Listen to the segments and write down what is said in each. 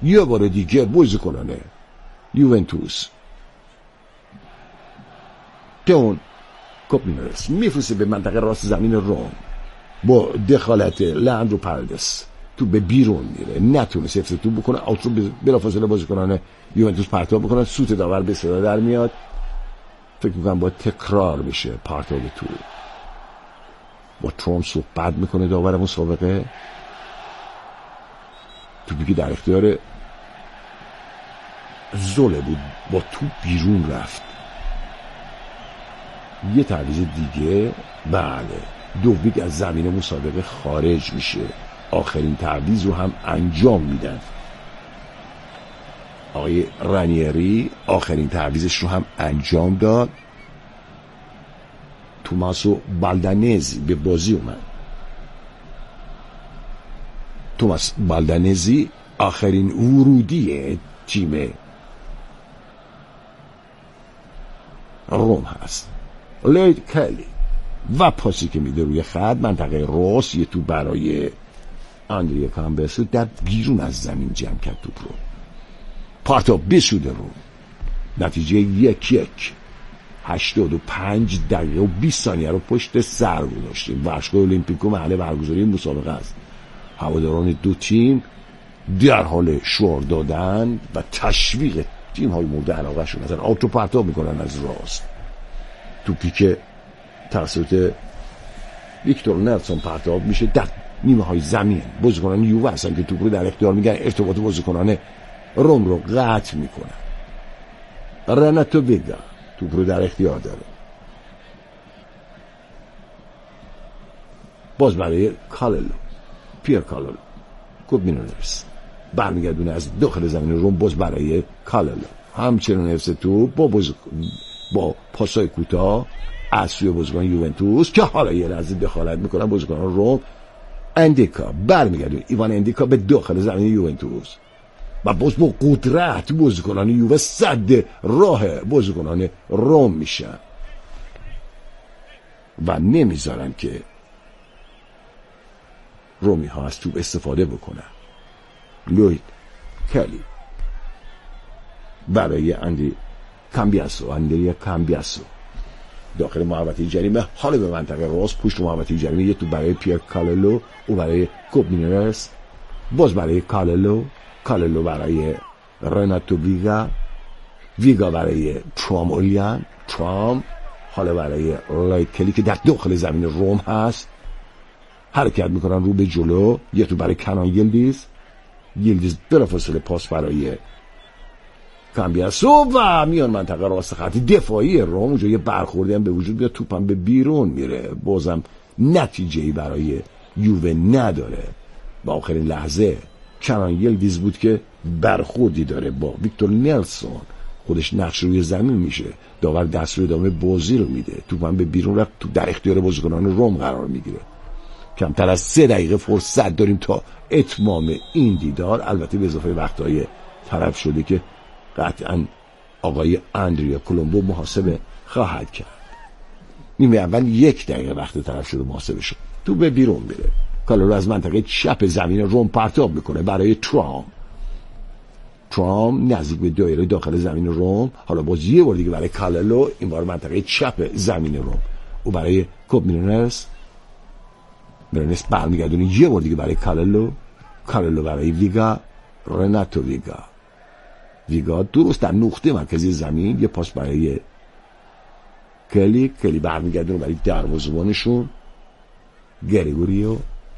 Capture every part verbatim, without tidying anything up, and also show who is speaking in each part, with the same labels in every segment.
Speaker 1: یه بار دیگه بازیکنان یوونتوس تئون کوپینرس میفرسته به منطقه راست زمین روم با دخالت لندرو پاردس تو به بیرون میره، نتونست حفظ تو بکنه، اوت رو بلافاصله بازیکنان یوونتوس پرتاب بکنن، سوت داور به صدا در میاد. فکر میکنم باید تکرار بشه پرتاب تو. با تروم صحبت میکنه داور مسابقه، توپی که در اختیار زوله بود با تو بیرون رفت. یه تعویض دیگه، بله دوبیک از زمین مسابقه خارج میشه. آخرین تعویض رو هم انجام میدن. آقای رانیری آخرین تعویضش رو هم انجام داد. توماسو بالدانزی به بازی اومد. توماس بالدانزی آخرین ورودی تیم روم هست. لوید کلی و پاسی که میده روی خط منطقه راست، یه تو برای آندریا کامبسو در بیرون از زمین جمع کرد توپ رو، پرتاب بسوده رو. نتیجه یک یک. هشتاد و پنج دقیقه و بیست ثانیه رو پشت سر گذاشتیم. ورزشگاه المپیکو محل برگزاری مسابقه است. هواداران دو تیم در حال شعار دادن و تشویق تیم های مورد علاقه شون هستن. آوتو پرتاب میکنن از راست. توپی که توسط ویکتور نلسون پرتاب میشه در نیمه های زمین. بازیکنان یووه هستن که توپ رو در اختیار میگن، ارتباط بازیکنان روم رو قطع میکنن. رناتو ویگا توپ رو در اختیار داره. باز برای کاللو، پیر کاللو، کوبینرس برمیگردونه از داخل زمین روم، باز برای کاللو. همچنان حفظ توپ با باز... با پاسای کوتاه از سوی بازیکن یوونتوس که حالا یه لحظه دخالت میکنن بازیکنان روم. اندیکا برمیگردونه، ایوان اندیکا به داخل زمین یوونتوس و باز با قدرت بازیکنان یووه صد راه بازیکنان روم میشن و نمیذارن که رومی ها از توپ استفاده بکنن. لوید کلی برای اندی کامبیاسو، اندریا کامبیاسو داخل محوطه جریمه، حالا به منطقه راست پشت محوطه جریمه، یه تو برای پیر کاللو و برای کوبینرس، باز برای کاللو، کاللو برای رناتو ویگا، ویگا برای ترام اولیان، ترام حالا برای لوید کلی که در داخل زمین روم هست. حرکت میکنن رو به جلو، یه تو برای کنان یلدیز، یلدیز بلافاصله پاس برای کامبیاسو و میان منطقه راست خط دفاعی روم. اونجا یه برخوردی هم به وجود بیاد، توپم به بیرون میره. بازم نتیجه‌ای برای یووه نداره. با آخرین لحظه کنان یلدیز بود که برخوردی داره با ویکتور نلسون، خودش نقش روی زمین میشه، داور دست روی ادامه بازی رو میده، توپم به بیرون رفت، تو در اختیار بازیکنان روم قرار میگیره. کمتر از سه دقیقه فرصت داریم تا اتمام این دیدار، البته به اضافه وقتهای طرف شده که قطعا آقای اندریا کولومبو محاسبه خواهد کرد. نیمه اول یک دقیقه وقت طرف شده محاسبه شد. تو به بیرون میره، کاللو از منطقه چپ زمین روم پرتاب میکنه برای ترام. ترام نزدیک به دایره داخل زمین روم، حالا باز یه بار دیگه برای کاللو، این بار منطقه چپ زمین روم و برای کوبینرس. برنس برمیگردونه یه بار دیگه برای کاللو، کاللو برای ویگا، رناتو ویگا. ویگا درست در نقطه مرکزی زمین، یه پاس برای کلی، کلی برمیگردونه برای دروازه‌بانشون گریگوریو،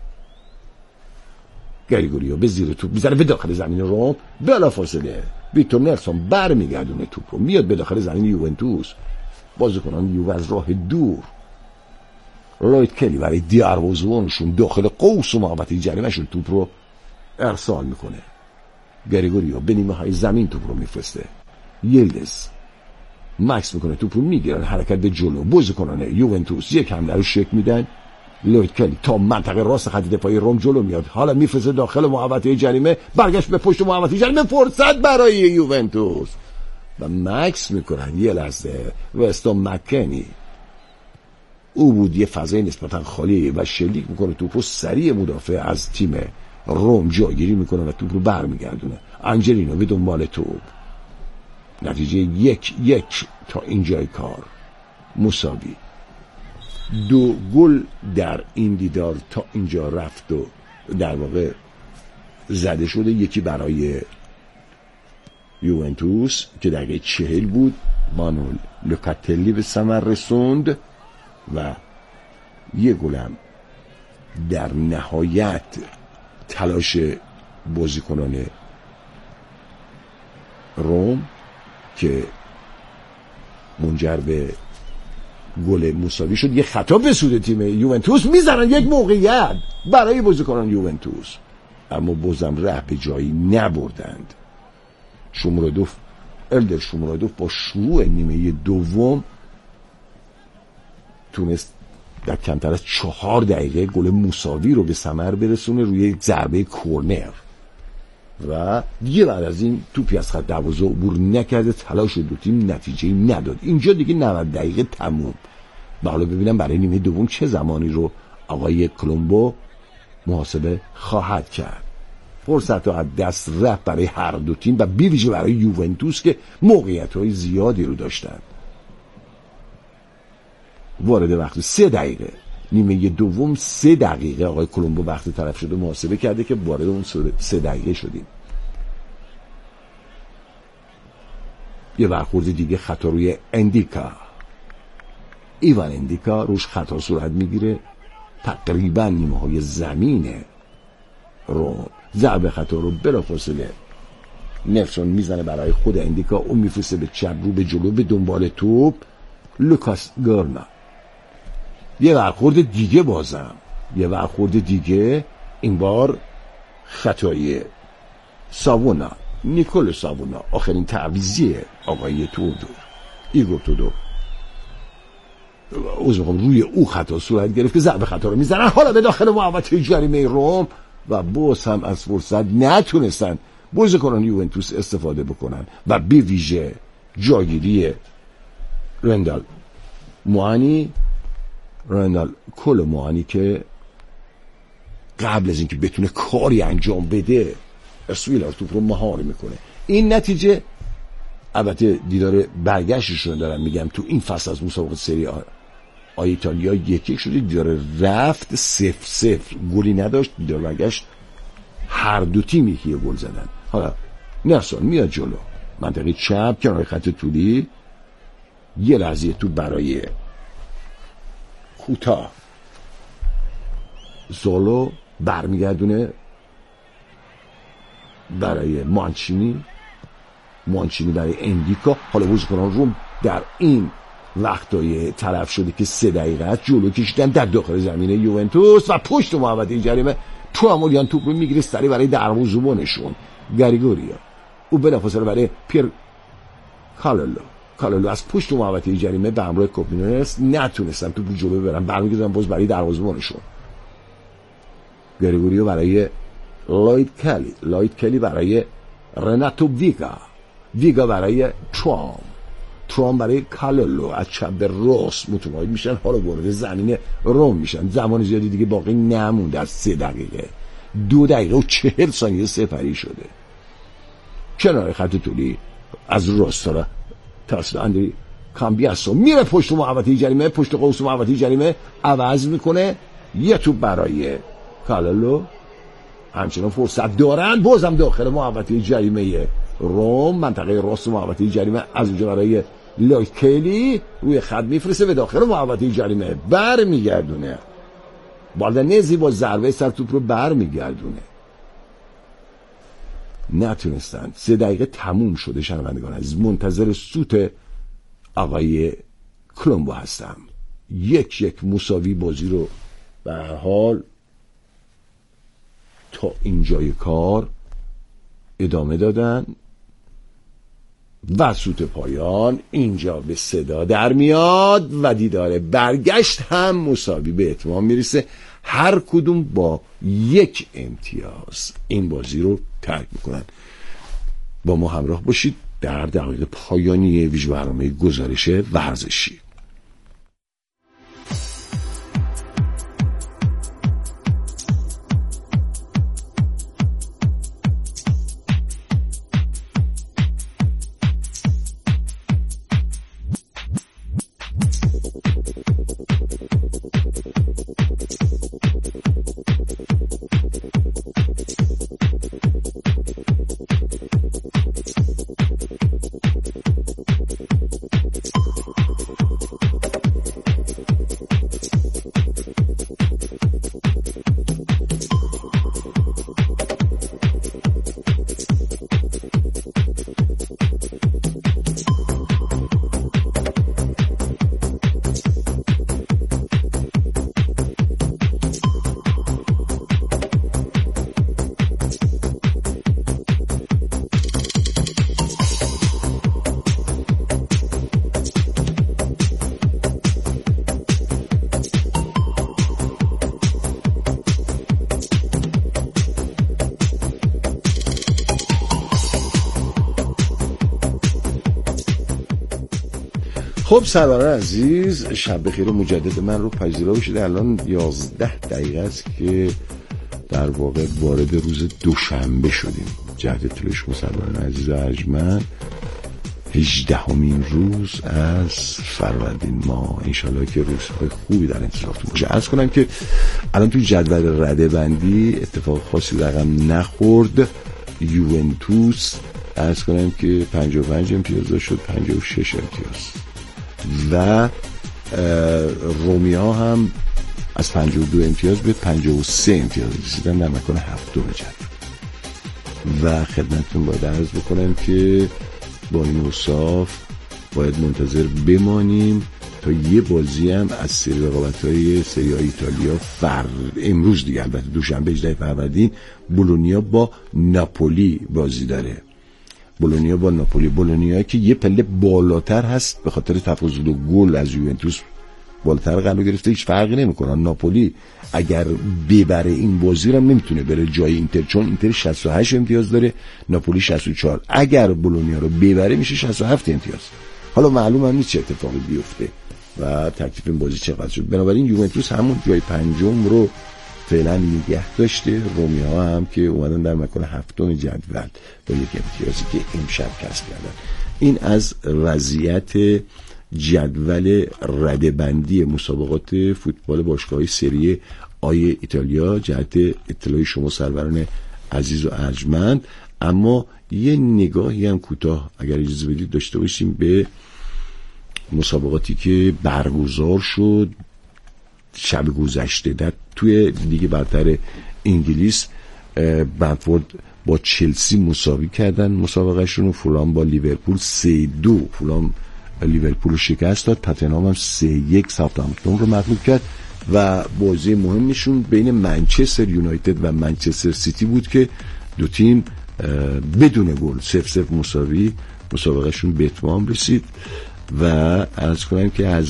Speaker 1: گریگوریو به زیر توپ میزنه به داخل زمین روم. بلافاصله ویکتور نلسون برمیگردونه توپ رو، میاد به داخل زمین یوونتوس. بازیکنان یووه از راه دور، لوید کلی برای دروازه‌بانشون داخل قوس و محوطه جریمه‌شون توپ رو ارسال میکنه. گریگوریو به نیمه های زمین توپ رو میفرسته. یلدز مکس میکنه، توپ رو میگیرن، حرکت به جلو. بازیکنان یوونتوس یک حمله رو شک میدن. لوید کلی تا منطقه راست خط دفاعی روم جلو میاد، حالا میفرسته داخل محوطه جریمه، برگشت به پشت محوطه جریمه، فرصت برای یوونتوس و مکس میکنن. یه لحظه وستون مکنی، او بود یه فضای نسبتا خالی و شلیک میکنه توپ رو، سریع مدافع از تیم روم جاگیری میکنه و توپ رو برمیگردونه. آنجلینا به دنبال توپ. نتیجه یک یک تا اینجای کار مساوی. دو گل در این دیدار تا اینجا رفت و در واقع زده شده. یکی برای یوونتوس که دقیقه چهل بود، مانول لوکاتلی به ثمر رسوند و یه گلم در نهایت تلاش بازیکنان روم که منجر به گل مساوی شد. یه خطا به سود تیم یوونتوس، میزنن یک موقعیت برای بازیکنان یوونتوس، اما بازم ره به جایی نبردند. شومرادوف الدر شومرادوف با شروع نیمه دوم تونست در کمتر از چهار دقیقه گل مساوی رو به ثمر برسونه روی یک ضربه کورنر و دیگه بعد از این توپی از خط دروازه عبور نکرده. تلاش دو تیم نتیجه نداد. اینجا دیگه نود دقیقه تموم. و حالا ببینم برای نیمه دوم چه زمانی رو آقای کلمبو محاسبه خواهد کرد. فرصت ها از دست رفت برای هر دو تیم و بی ویژه برای یوونتوس که موقعیت های زیادی رو داشتن. وارد وقت سه دقیقه نیمه دوم سه دقیقه آقای کلمبو وقت طرف شده محاسبه کرده که وارد اون سه دقیقه شدیم. یه برخورد دیگه خطا روی اندیکا. ایوان اندیکا روش خطا صورت میگیره تقریبا نیمه های زمینه رو. ضربه خطا رو بلافاصله نلسون میزنه برای خود اندیکا، اون میفرسته به چپ رو به جلو به دنبال توپ. لوکاس گورنا یه برخورد دیگه، بازم یه برخورد دیگه، این بار خطای ساوونا، نیکول ساوونا، آخرین تعویضی آقای تودور ایگور تودور اوزمخوام روی او خطا صورت گرفت که ضربه خطا رو میزنن حالا به داخل محوطه جریمه روم و باز هم از فرصت نتونستن بازیکنان یوونتوس استفاده بکنن و بی ویژه جاگیری رندال موانی رندال کل موانی که قبل از اینکه بتونه کاری انجام بده اسویلار توپ رو مهار میکنه. این نتیجه البته دیدار برگشتشون دارم میگم تو این فصل از مسابقه سری آ ایتالیا یک یک شده، دیدار رفت صفر صفر گلی نداشت، دیدار برگشت هر دو تیم یکی گل زدن. حالا نلسون میاد جلو منطقه چپ کنار خط طولی، یه لحظه تو برای کوتا زولو برمیگردونه برای مانچینی مانچینی برای اندیکا. حالا بازیکنان روم در این وقتای طرف شده که سه دقیقه است جلو کشیدن در داخل زمین یوونتوس و پشت محوطه جریمه تو امولیان توپ رو میگیره سری برای دروازه‌بانشون گریگوریا. او بلافاصله برای پیر کالولو کالولو از پشت محوطه جریمه به همراه کوپینرس نتونستن توپ جلو ببرن، برمیگردن باز برای دروازه‌بانشون. گریگوریو برای لوید کلی لوید کلی برای رناتو ویگا ویگا برای ترام ترام برای کالولو از چپ به راست متمایل میشن. حالا وارد زمین روم میشن. زمان زیادی دیگه باقی نمونده از سه دقیقه دو دقیقه و چهل ثانیه سپری شده. کنار خط طولی از راست را توسط اندری کامبیاسو میره پشت محوطه جریمه، پشت قوس محوطه جریمه عوض میکنه. یه توپ برای کالولو، همچنان فرصت دارن بازم داخل محوطه جریمه روم منطقه راست محوطه جریمه. از اونجا برای لوید کلی روی خط میفرسته به داخل محوطه جریمه، بر میگردونه بالدنزی با ضربه سر توپ رو بر میگردونه. نتونستن. سه دقیقه تموم شده. شنوندگان از منتظر سوت آقای کلمبو هستم. یک یک مساوی بازی رو به هر حال تا اینجای کار ادامه دادن و سوت پایان اینجا به صدا در میاد و دیدار برگشت هم مساوی به اتمام میرسه. هر کدوم با یک امتیاز این بازی رو ترک میکنن. با ما همراه باشید در دقایق پایانی ویژه برنامه گزارش ورزشی. خب سروران عزیز، شب بخیر مجدد من رو پذیرا باشید. الان یازده دقیقه است که در واقع وارد روز دوشنبه شدیم. جهت اطلاع سروران عزیز ارجمند، هجدهمین روز از فروردین ماه. انشالله که روزهای خوبی در انتظارتون باشه. عرض کنم که الان توی جدول رده بندی اتفاق خاصی رقم نخورد. یوونتوس عرض کنم که پنجاه و پنج امتیاز شد، پنجاه و شش امتیاز، و رومیا هم از پنجاه و دو امتیاز به پنجاه و سه امتیاز رسیدن در مکان هفتم جدول. و خدمتتون باید عرض بکنم که با این اوصاف باید منتظر بمانیم تا یه بازی هم از سری رقابت‌های سری آ ایتالیا فر امروز دیگه، البته دوشنبه هجدهم فروردین، بولونیا با ناپولی بازی داره. بولونیا با ناپولی، بولونیا که یه پله بالاتر هست به خاطر تفاضل گل از یوونتوس بالاتر قرار گرفته، هیچ فرقی نمیکنه. ناپولی اگر ببره این بازی رو هم نمیتونه بره جای اینتر، چون اینتر شصت و هشت امتیاز داره، ناپولی شصت و چهار. اگر بولونیا رو ببره میشه شصت و هفت امتیاز. حالا معلوم هم نیست چه اتفاقی بیفته و ترتیب این بازی چقدر شد. بنابراین یوونتوس همون جای پنجم رو فعلا نگه داشته. رومیا هم که اومدن در مکان هفتم جدول با یک امتیازی که امشب کسب کردن. این از وضعیت جدول رده‌بندی مسابقات فوتبال باشگاه‌های سری آی ایتالیا جهت اطلاع شما سروران عزیز و ارجمند. اما یه نگاهی هم کوتاه اگر اجازه بدید داشته باشیم به مسابقاتی که برگزار شد شب گذشته. در توی لیگ برتر انگلیس، برنفورد با چلسی مساوی کردن مسابقهشون. فولام با لیورپول سه دو فولام لیورپول رو شکست داد. تاتنهام هم سه یک ساوثهامپتون رو مغلوب کرد. و بازی مهمشون بین منچستر یونایتد و منچستر سیتی بود که دو تیم بدون گل صفر صفر مساوی مسابقهشون به اتمام رسید. و عرض کنم که از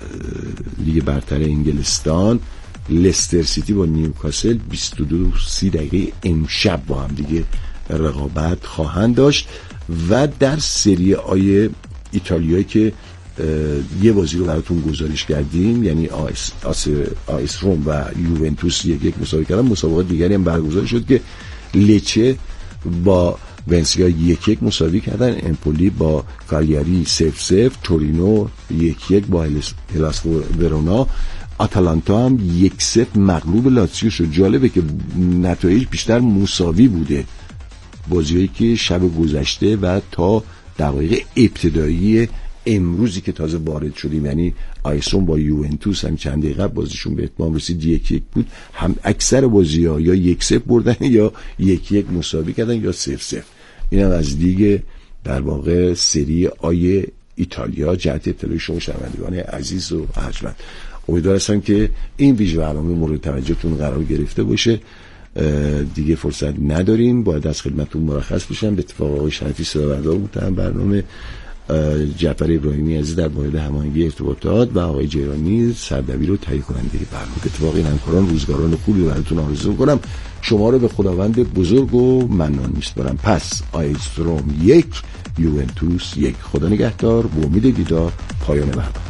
Speaker 1: لیگ برتر انگلستان، لستر سیتی با نیوکاسل بیست و دو سی دقیقه امشب با هم دیگه رقابت خواهند داشت. و در سری آی ایتالیایی که یه بازی رو براتون گزارش کردیم، یعنی آیس, آس, آیس روم و یوونتوس یک یک مساوی کردن، مسابقات دیگری هم برگزار شد که لچه با ونسیا یک یک مساوی کردن، امپولی با کالیاری صفر صفر، تورینو یک یک با هلاس ورونا، آتالانتا هم یک صفر مغلوب لاتزیو شد. جالبه که نتایج بیشتر مساوی بوده بازیایی که شب گذشته و تا دقایق ابتدایی امروزی که تازه وارد شدیم، یعنی آیسون با یوونتوس هم چند دقیقه بازیشون به اتمام رسید، یک یک بود. هم اکثر بازی‌ها یا یک صفر بردن یا یک یک مساوی کردن یا صفر صفر. اینم از لیگ در واقع سری آی ایتالیا جهت اطلاع شما شنوندگان عزیز و ارجمند. امیدوار هستم که این ویژه برنامه مورد توجهتون قرار گرفته باشه. دیگه فرصت نداریم، باید از خدمتتون مرخص بشم. به اتفاق آقای شریفی صدابردار بودن برنامه، جعفر ابراهیمی عزیز در مورد هماهنگی ارتباطات و آقای جیرانی سردبیر و تهیه کننده برنامه. به اتفاق این همکاران روزگاران خوبی براتون آرزو می‌کنم. شما رو به خداوند بزرگ و منان می‌سپارم. پس آیس روم یک، یوونتوس یک. خدا نگهدار. با امید دیدار. پایان برنامه.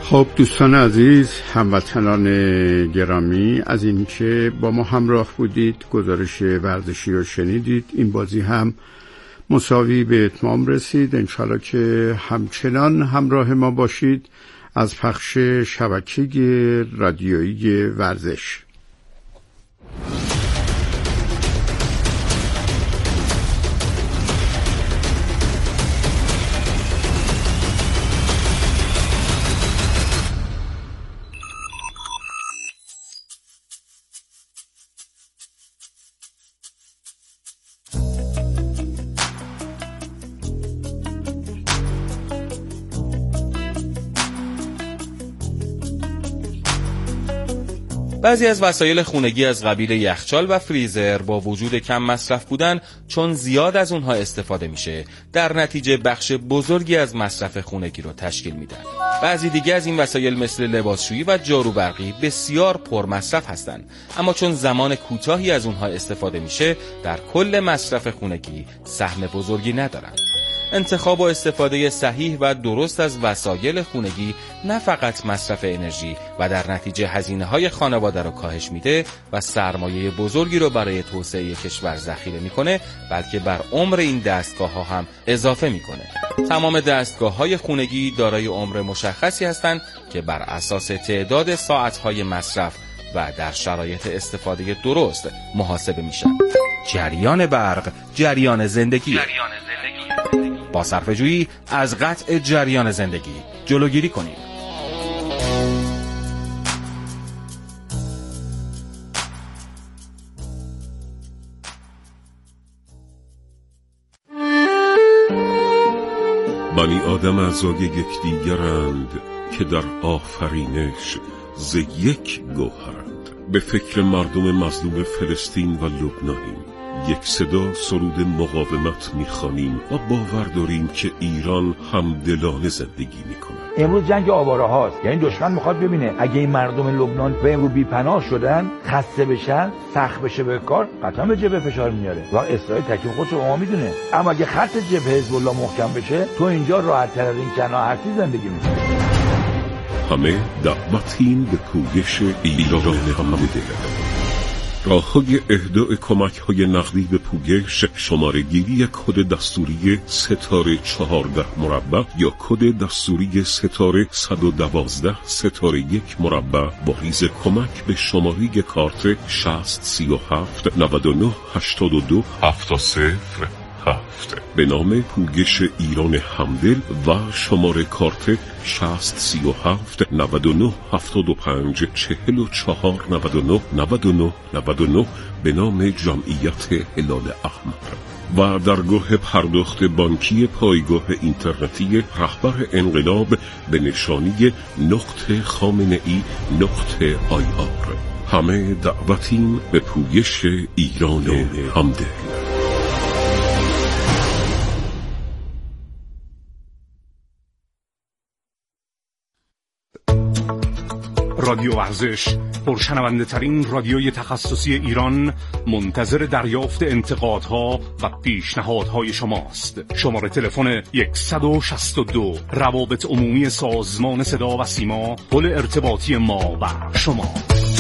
Speaker 2: خب دوستان عزیز، هموطنان گرامی، از اینکه با ما همراه بودید، گزارش ورزشی رو شنیدید. این بازی هم مساوی به اتمام رسید. انشالله که همچنان همراه ما باشید از پخش شبکه رادیویی ورزش.
Speaker 3: بعضی از وسایل خونگی از قبیل یخچال و فریزر با وجود کم مصرف بودن، چون زیاد از اونها استفاده میشه، در نتیجه بخش بزرگی از مصرف خونگی رو تشکیل میدن. بعضی دیگه از این وسایل مثل لباسشویی و جارو برقی بسیار پرمصرف هستن، اما چون زمان کوتاهی از اونها استفاده میشه، در کل مصرف خونگی سهم بزرگی ندارن. انتخاب و استفاده صحیح و درست از وسایل خونگی نه فقط مصرف انرژی و در نتیجه هزینه‌های خانواده رو کاهش میده و سرمایه بزرگی رو برای توسعه کشور ذخیره میکنه، بلکه بر عمر این دستگاه‌ها هم اضافه میکنه. تمام دستگاه‌های خونگی دارای عمر مشخصی هستند که بر اساس تعداد ساعت‌های مصرف و در شرایط استفاده درست محاسبه میشن. جریان برق، جریان زندگی. جریان زندگی. با صرفه‌جویی از قطع جریان زندگی جلوگیری کنید.
Speaker 4: بنی آدم اعضای یکدیگرند که در آفرینش ز یک گوهرند. به فکر مردم مظلوم فلسطین و لبنانیم. یک صدا سرود مقاومت میخوانیم و باور داریم که ایران همدلانه زندگی میکنه.
Speaker 5: امروز جنگ آواره هاست، یعنی دشمن میخواد ببینه اگه این مردم لبنان به امروز بی‌پناه شدن، خسته بشن، سخت بشه به کار، قطعا به جبهه فشار میاره و اسرائیل تکلیف خودش رو ما میدونه. اما اگه خط جبهه حزب الله محکم بشه، تو اینجا راحت تر از این کناهرسی زندگی میکنی.
Speaker 4: همه دعوتیم به پویش ایران همدل. راه‌های اهدای کمک‌های نقدی به پویش، شماره‌گیری کد دستوری ستاره چهارده مربع یا کد دستوری ستاره صد و دوازده ستاره یک مربع با ریز کمک به شماره کارت شصت سی و هفت نود و نه هشتاد و دو هفتاد صفر هفت به نام پویش ایران همدل و شماره کارت شصت سی و هفت نود و نه هفتاد و پنج چهل و چهار نود و نه نود و نه نود و نه به نام جمعیت هلال احمر و درگاه پرداخت بانکی پایگاه اینترنتی رهبر انقلاب به نشانی نقطه خامنه ای نقطه آی آر. همه دعوتیم به پویش ایران همدل.
Speaker 6: رادیو ورزش، پرشنونده ترین رادیوی تخصصی ایران، منتظر دریافت انتقادها و پیشنهادهای شماست. شماره تلفن صد و شصت و دو روابط عمومی سازمان صدا و سیما، پل ارتباطی ما و شما.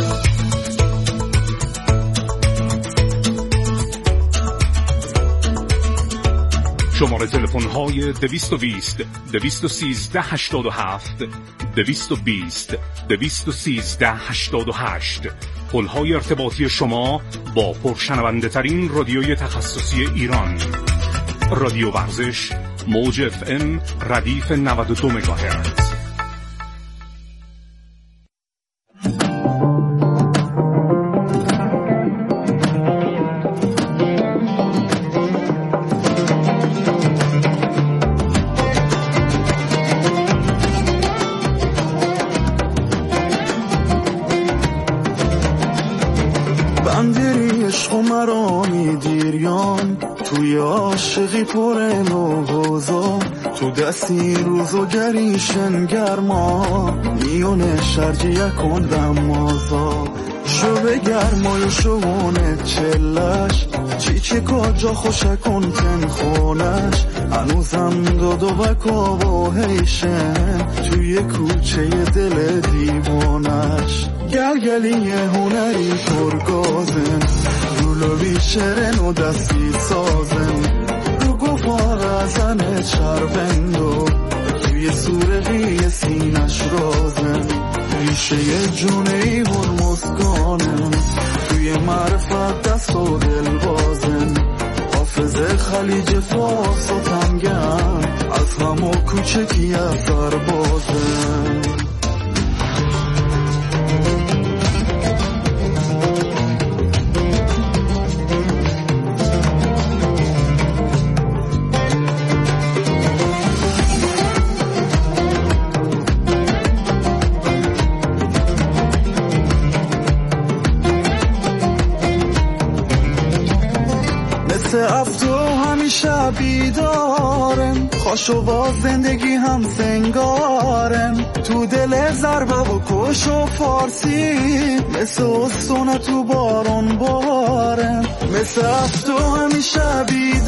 Speaker 6: شماره تلفن های دویست و بیست دویست و سیزده هشتاد و هفت دویست و بیست دویست و سیزده هشتاد و هشت. پل های ارتباطی شما با پرشنونده ترین رادیوی تخصصی ایران. رادیو ورزش، موج اف ام ردیف نود و دو مگاهرتز.
Speaker 7: عاشقی پر نوزا تو دستی روزو گریشن گرما میونه شرجی کندم مازا شو به گرمای شونه چلش چی چه کجا خوشه کن تن خونش هنوزم دادو و کاباهیشن توی کوچه دل دیوانش گلگلی هنری پرگازن رولو بیشرن و دستی سازن رو گفار ازن چربندو توی سورقی سینش رازن ریشه جونه ای هرمزگانن توی معرفت دست و دل بازن حافظ خلیج فارس و تنگن از همو کوچکی اثر بازن افتو همیشه بیدارم خوشو با زندگی هم سنگارم تو دل ضربه و کش و فارسی مثل استونه تو بارون بارم مثل افتو همیشه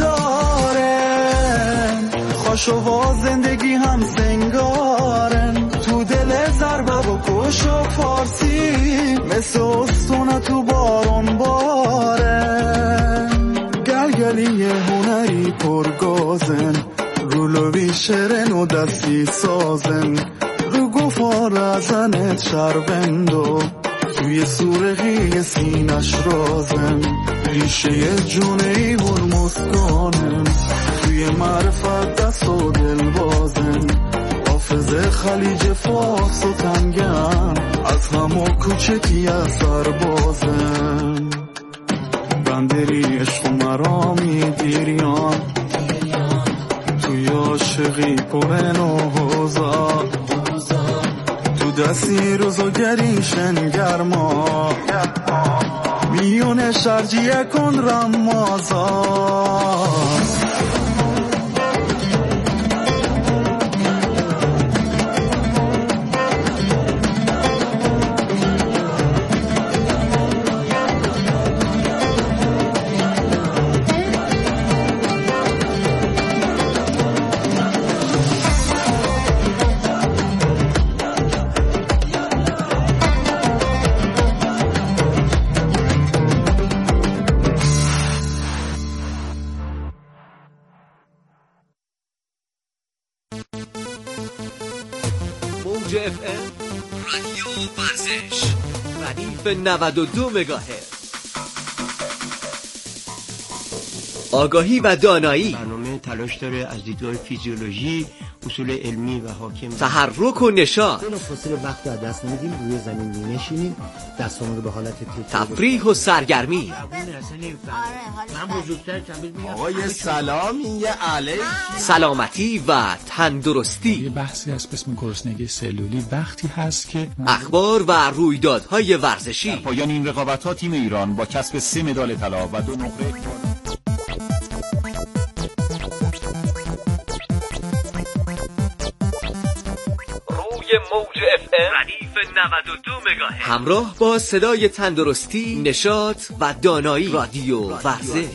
Speaker 7: بیدارم خوشو با زندگی هم سنگارم تو دل ضربه و کش و فارسی مثل استونه تو بارون بارم گلی هنری پرگازن رولو بیشرن و دستی سازن رو گفار ازنت شربندو توی سورقی سینش رازن ریشه جونه ای هرمزگانن توی معرفت دست و دل بازن حافظ خلیج فارس و تنگن از همو کوچکی اثر بازن بندری عشق مرا میگیریان توی عاشقی پرن و حوزا تو دستی روزو گریشن گرما میون شرجیه کن رمازان
Speaker 8: موج اف ام رادیو ورزش ردیف نود و دو مگاهرتز آگاهی و دانایی
Speaker 9: برنامه تلاش داره از دیدگاه فیزیولوژی اصول علمی و حاکم
Speaker 8: تحرک و نشاط
Speaker 9: بلافاصله وقت از دست نمیدیم روی زمین می‌نشینیم دستامون رو به حالت
Speaker 8: تفریح و سرگرمی
Speaker 9: من بزرگتر تبدیل میگم
Speaker 10: آقای سلام یه علیک
Speaker 8: سلامتی و تندرستی
Speaker 11: یه بحثی هست به اسم گرسنگی سلولی وقتی هست که
Speaker 8: اخبار و رویدادهای ورزشی
Speaker 10: در پایان این رقابت‌ها تیم ایران با کسب سه مدال طلا و دو نقره
Speaker 8: موج اف ام ردیف نود و دو مگاهرتز همراه با صدای تندرستی، نشاط و دانایی رادیو ورزش.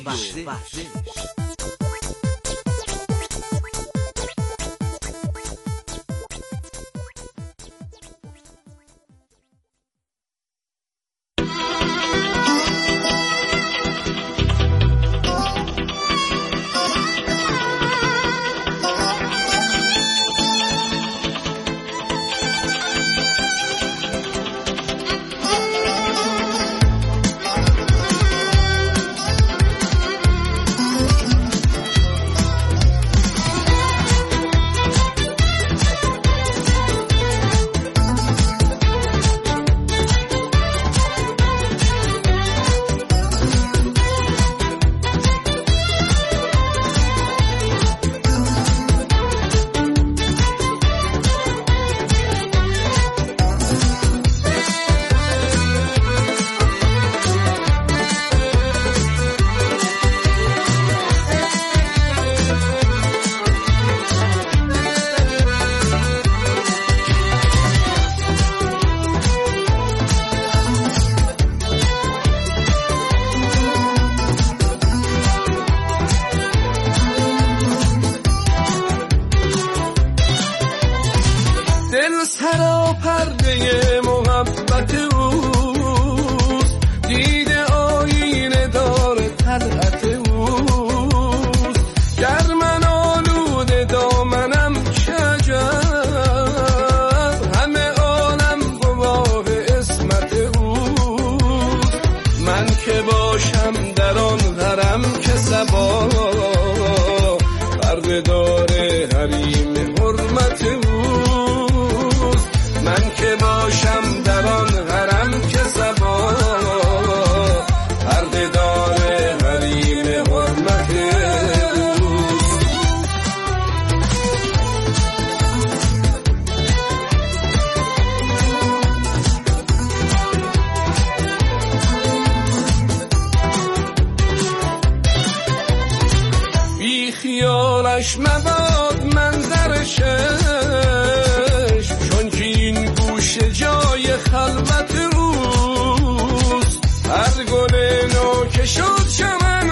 Speaker 12: خوش مباد منظر چشم، چون که این گوشه جای خلوت اوست. هر گل نو که شد چمن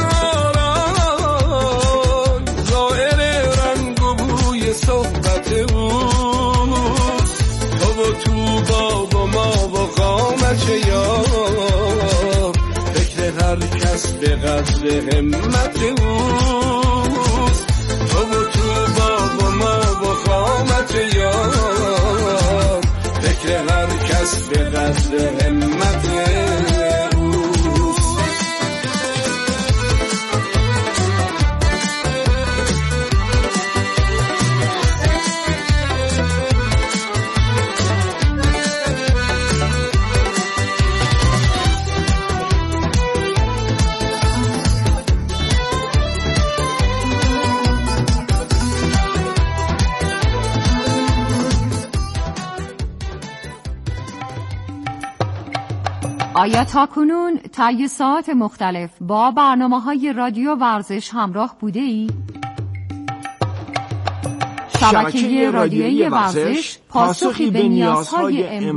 Speaker 12: آرای، ظاهر رنگ و بوی صحبت اوست. تو و تو با و ما و قامت یار، فکر هر کس به قدر همت اوست. تو و تو با و ما و قامت یار، فکر هر کس به قدر همت اوست.
Speaker 13: آیا تاکنون طی ساعات مختلف با برنامه‌های رادیو ورزش همراه بوده ای؟ شبکه رادیویی ورزش پاسخی به نیازهای